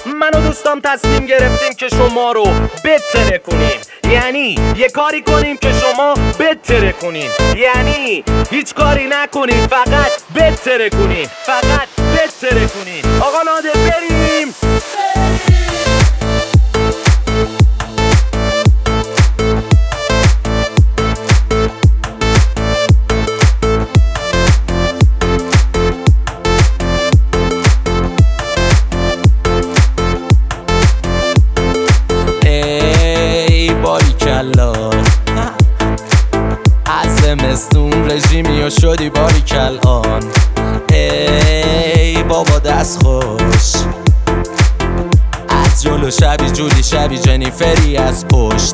من و دوستام تصمیم گرفتیم که شما رو بتره کنیم. یعنی یه کاری کنیم که شما بتره کنین. یعنی هیچ کاری نکنین، فقط بتره کنین، فقط بتره کنین. آقا نادر بریم. از زمستون رژیمی و شدی باریکل آن. ای بابا دست خوش از جلو، شبی جولی شبی جنیفری از پشت.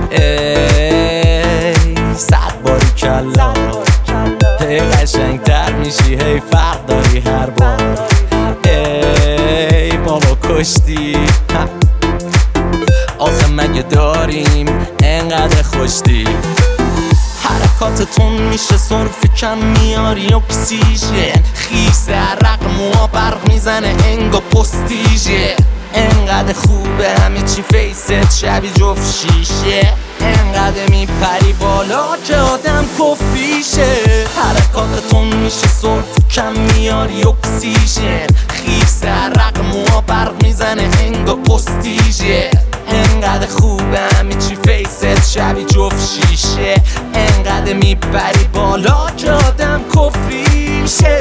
ای صد باریکل هی قشنگ تر میشی، هی فرق داری هر بار. ای بابا کشتی آخه مگه داریم انقدر خوشتی؟ حرکاتتون میشه صرف کم میاری اکسیژن، خیس عرق موها برق میزنه انگا پستیژه. انقدر خوبه همه چی فیست شبی جفت شیشه، انقدر میپری بالا که آدم کفیشه. حرکاتتون میشه صرف کم میاری اکسیژن، خیس عرق موها برق میزنه انگا پستیژه. انقدر خوبه همه چی فیست شبی جفت شیشه، انقدر میپری بالا که آدم کفیشه.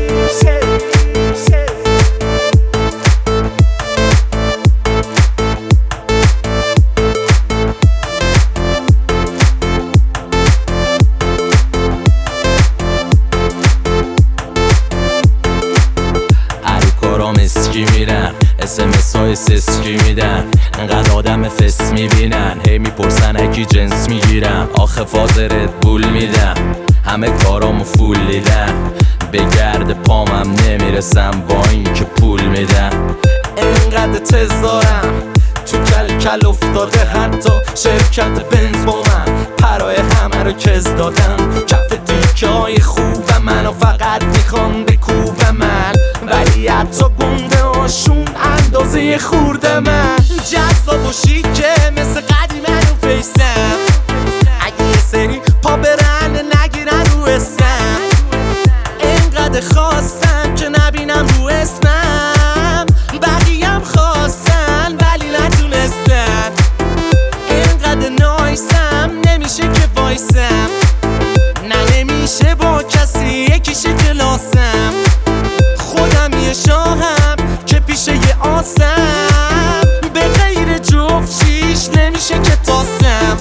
اسکی میرن SMS های سسکی میدن، انقدر آدم فس میبینن، هی میپرسن اکی جنس میگیرم. آخه فاز ردبول میدم، همه کارامو فول دیدم، به گرد پامم نمیرسم با این که پول میدم. انقدر تز دارم تو کل افتاده، حتی شرکت بنز با من پرای همه رو کز دادم. کف دیکه های خوب منو فقط میخوان بکوب من، ولی حتی گنده هاشون اندازه خورده من. جذاب و شیکه مثل قدیمه رو فیسم، اگه یه سری پا برن نگیرن رو اسم. اینقدر خواستم که نبینم رو اسمم، بقیم خواستن ولی نتونستن. اینقدر نایسم نمیشه که وایسم، نه نمیشه با کسی یکیشه کلاسم. خودم یه شاهم که پیش یه آسم، به غیر جفت شیش نمیشه که تاسم.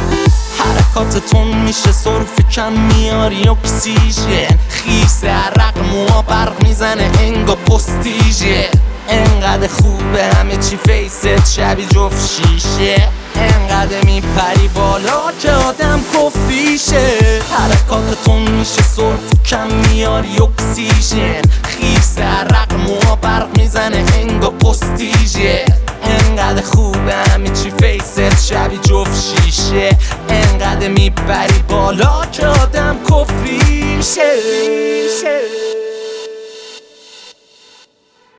حرکاتتون میشه صرف کم میاری اکسیژن، خیس عرق موها برق میزنه انگا پستیژه. انقدر خوبه همه چی فیست شبی جفت شیشه، انقدر میپری بالا که آدم کفیشه. حرکاتتون میشه صرف کم میاری اکسیژن، خیس عرق موها برق میزنه انگا پستیژه. انقدر خوبه همه چی فیست شبی جفت شیشه، انقدر میپری بالا که آدم کفیشه.